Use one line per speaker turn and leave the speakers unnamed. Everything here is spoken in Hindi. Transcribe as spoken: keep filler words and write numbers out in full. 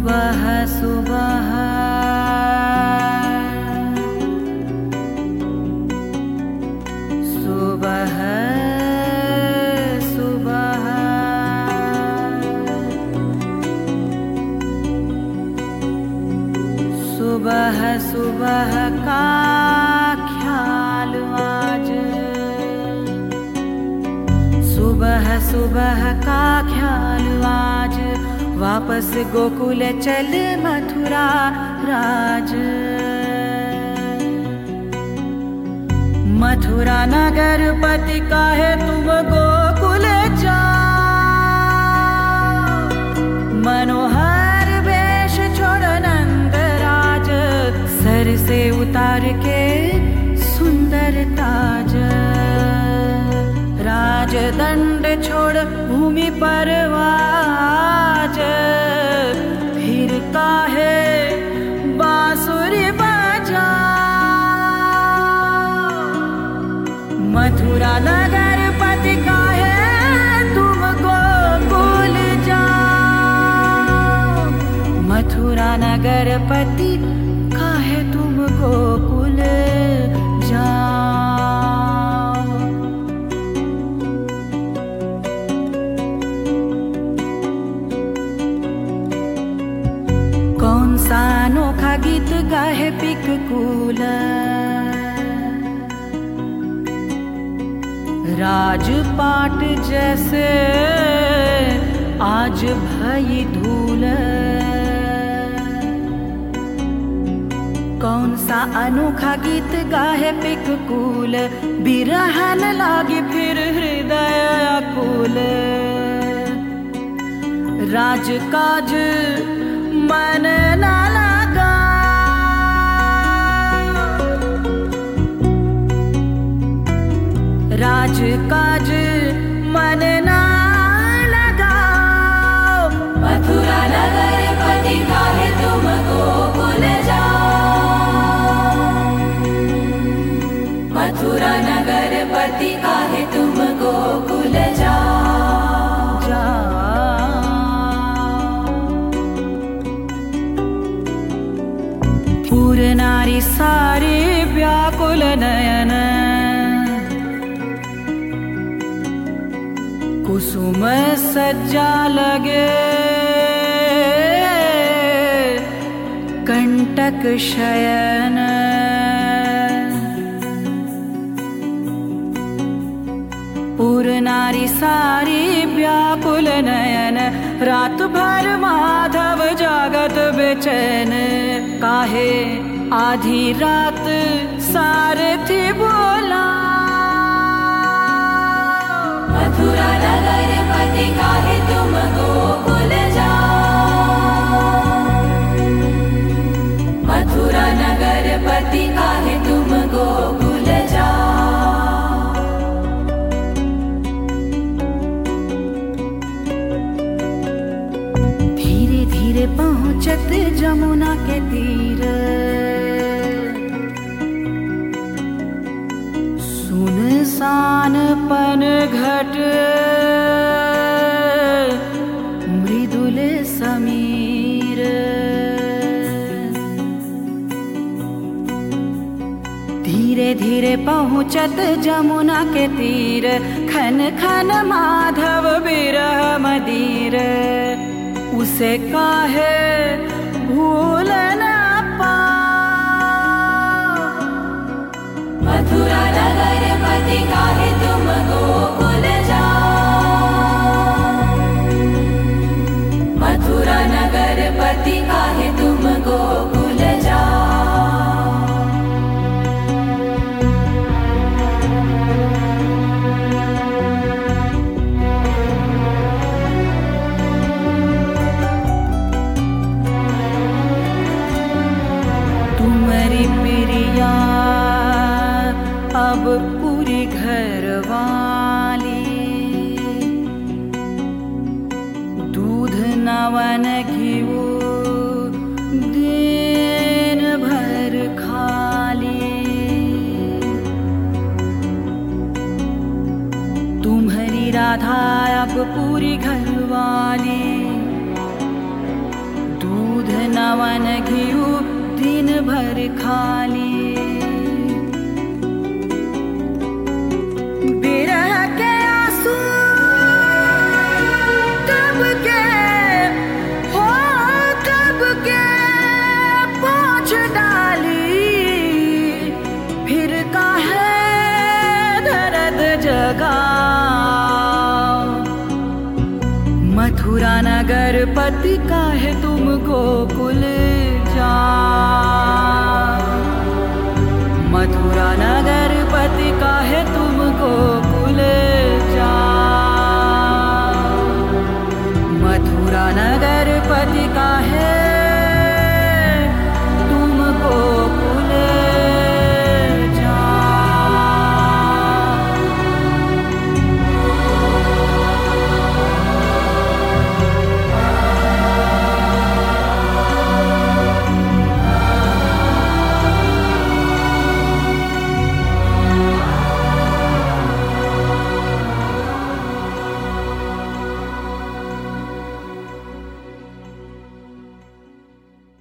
सुबह सुबह सुबह सुबह सुबह सुबह का ख्याल आज, सुबह सुबह का ख्याल आज, वापस गोकुल चल मथुरा राज। मथुरा नगर पति काहे तुम गोकुल जाओ, मनोहर वेश छोड़ नंद राज, सर से उतार के सुंदर ताज। राजदंड छोड़ भूमि पर वाज, फिर काहे बांसुरी बजा। मथुरा नगर पति काहे तुम गोकुल जाओ, मथुरा नगर पति काहे तुम गोकुल जाओ। कौन सा अनोखा गीत गाहे पिककूल, राजपाट जैसे आज भई धूल। कौन सा अनोखा गीत गाहे पिककूल, बिरहन लागी फिर हृदय आकुल। राजकाज मन ना लगा, राजकाज मन ना लगा। मथुरा नगर पति काहे तुम गोकुल जाओ, मथुरा नगर पति काहे तुम गोकुल जाओ। पूर नारी सारी व्याकुल नयन, कुसुम सज्जा लगे कंटक शयन। पूर नारी सारी व्याकुल नयन, रात भर माधव जागत बेचैन। काहे आधी रात सारथी बोला, मथुरा नगर पति काहे तुम गोकुल जाओ, मथुरा नगर पति काहे तुम गोकुल जाओ। धीरे धीरे पहुँचत जमुना के तीर, सुनसान पन घट मृदुल समीर। धीरे धीरे पहुँचत जमुना के तीर, खन खन माधव बिरह मदीर। उसे काहे भूल न पाओ, मथुरा नगर पति काहे तुम गोकुल जाओ, मथुरा नगर पति काहे तुम गोकुल जाओ। तुम्हारी प्रिया अब पूरी घर वाली, दूध नवन घीऊ दिन भर खाली। तुम्हारी राधा अब पूरी घर वाली, दूध जावन घिऊ दिन भर खाली। बिरह के आंसू कब के हो कब के पोंछ डाली, फिर काहे दर्द जगा। मथुरा नगर पति काहे तुम गोकुल जा, मथुरा नगर पति का